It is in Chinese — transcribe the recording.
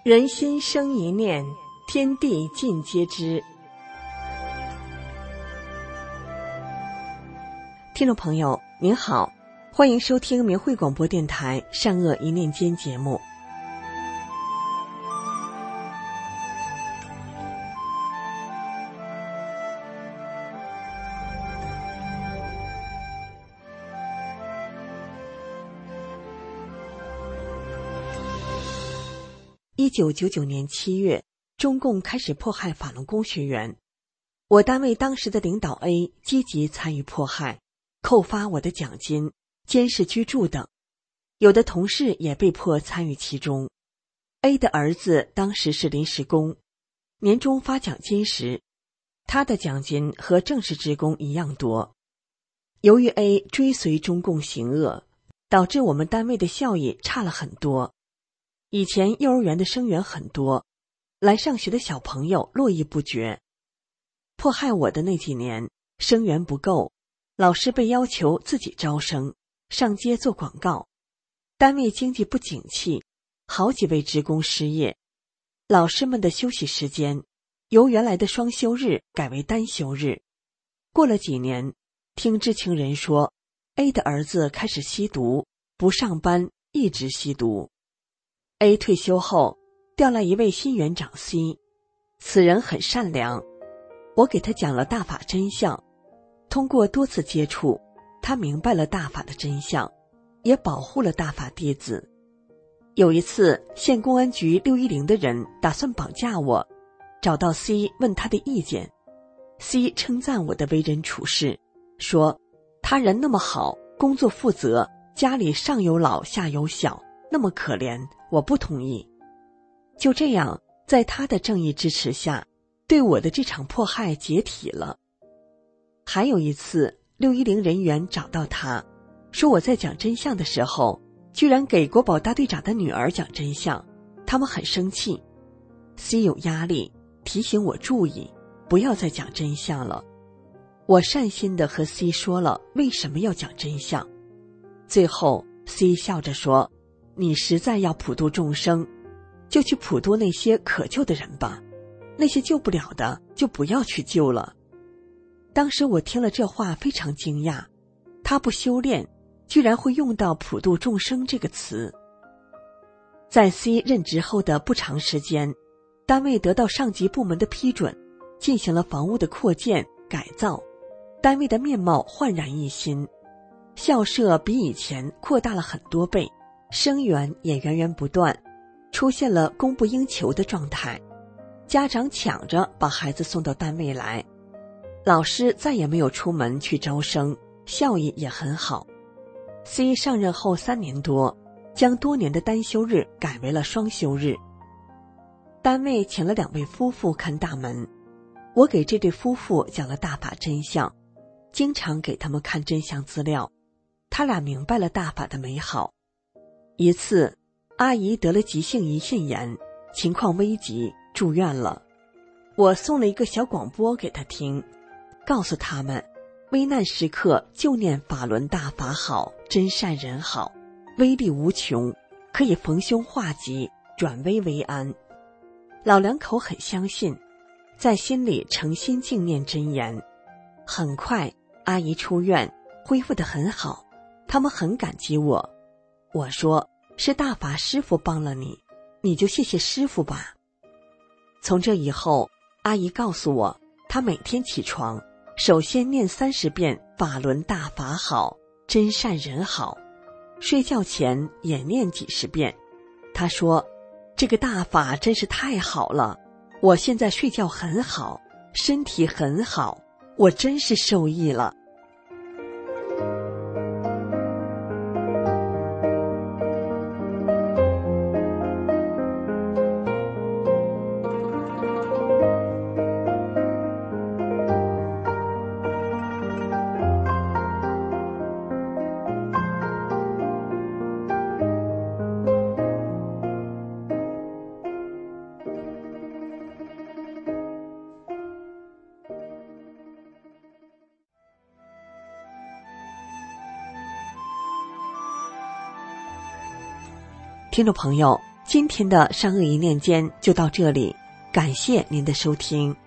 人心生一念，天地尽皆知。听众朋友您好，欢迎收听明慧广播电台善恶一念间节目。1999年7月，中共开始迫害法轮功学员。我单位当时的领导 A 积极参与迫害，扣发我的奖金、监视居住等，有的同事也被迫参与其中。A 的儿子当时是临时工，年终发奖金时，他的奖金和正式职工一样多。由于 A 追随中共行恶，导致我们单位的效益差了很多。以前幼儿园的生源很多，来上学的小朋友络绎不绝。迫害我的那几年，生源不够，老师被要求自己招生，上街做广告。单位经济不景气，好几位职工失业。老师们的休息时间由原来的双休日改为单休日。过了几年，听知情人说 A 的儿子开始吸毒，不上班，一直吸毒。A 退休后调来一位新园长 C， 此人很善良，我给他讲了大法真相。通过多次接触，他明白了大法的真相，也保护了大法弟子。有一次县公安局610的人打算绑架我，找到 C 问他的意见。 C 称赞我的为人处事，说他人那么好，工作负责，家里上有老下有小，那么可怜，我不同意。就这样，在他的正义支持下，对我的这场迫害解体了。还有一次610人员找到他，说我在讲真相的时候，居然给国保大队长的女儿讲真相，他们很生气。 C 有压力，提醒我注意，不要再讲真相了。我善心地和 C 说了为什么要讲真相。最后 C 笑着说，你实在要普度众生，就去普度那些可救的人吧，那些救不了的就不要去救了。当时我听了这话非常惊讶，他不修炼，居然会用到普度众生这个词。在 C 任职后的不长时间，单位得到上级部门的批准，进行了房屋的扩建改造，单位的面貌焕然一新，校舍比以前扩大了很多倍，生源也源源不断，出现了供不应求的状态。家长抢着把孩子送到单位来，老师再也没有出门去招生，效益也很好。 C 上任后3年多，将多年的单休日改为了双休日。单位请了2位夫妇看大门，我给这对夫妇讲了大法真相，经常给他们看真相资料，他俩明白了大法的美好。一次阿姨得了急性胰腺炎，情况危急，住院了。我送了一个小广播给她听，告诉他们危难时刻就念法轮大法好，真善人好，威力无穷，可以逢凶化吉，转危为安。老两口很相信，在心里诚心敬念真言。很快阿姨出院，恢复得很好，他们很感激我。我说，是大法师父帮了你，你就谢谢师父吧。从这以后，阿姨告诉我，她每天起床首先念30遍法轮大法好，真善人好，睡觉前也念几十遍。她说，这个大法真是太好了，我现在睡觉很好，身体很好，我真是受益了。听众朋友， 今天的善恶一念间就到这里，感谢您的收听。